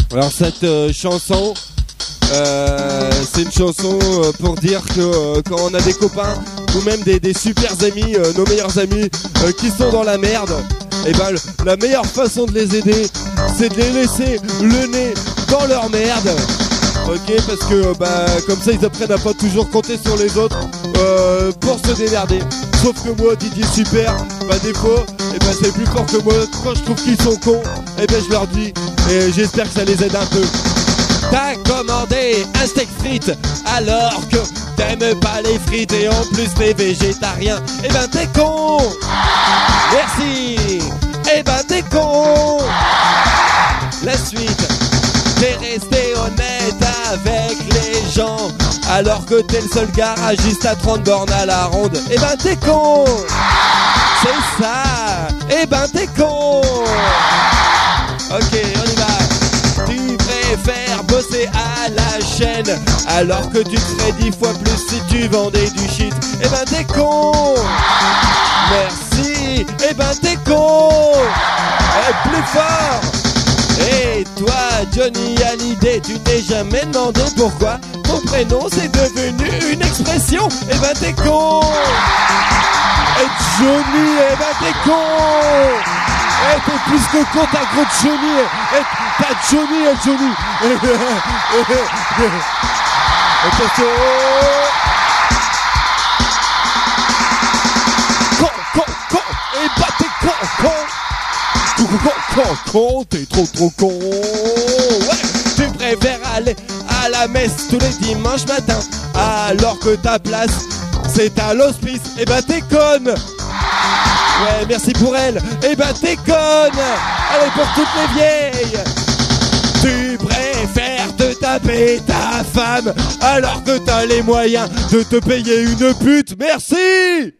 Alors cette chanson, c'est une chanson pour dire que quand on a des copains ou même des super amis, nos meilleurs amis qui sont dans la merde, et ben la meilleure façon de les aider, c'est de les laisser le nez dans leur merde. Ok, parce que comme ça ils apprennent à pas toujours compter sur les autres pour se démerder. Sauf que moi, Didier Super, des fois, c'est plus fort que moi. Quand je trouve qu'ils sont cons, je leur dis, et j'espère que ça les aide un peu. T'as commandé un steak frites alors que t'aimes pas les frites et en plus t'es végétarien. T'es con. Merci. T'es con. La suite. T'es resté honnête avec les gens alors que t'es le seul garagiste à 30 bornes à la ronde. T'es con. C'est ça. T'es con. Ok, on y va. Tu préfères bosser à la chaîne alors que tu te ferais 10 fois plus si tu vendais du shit. T'es con. Merci. T'es con. Et plus fort. Et toi, Johnny Hallyday, tu t'es jamais demandé pourquoi ton prénom c'est devenu une expression. T'es con. Et Johnny, t'es con. T'es plus que con, t'as gros Johnny. T'as Johnny et Johnny. Attention. Con. T'es con. Con, t'es trop con. Ouais, tu préfères aller à la messe tous les dimanches matins alors que ta place c'est à l'hospice. T'es conne. Ouais, merci pour elle. T'es conne. Allez, pour toutes les vieilles. Tu préfères te taper ta femme alors que t'as les moyens de te payer une pute. Merci.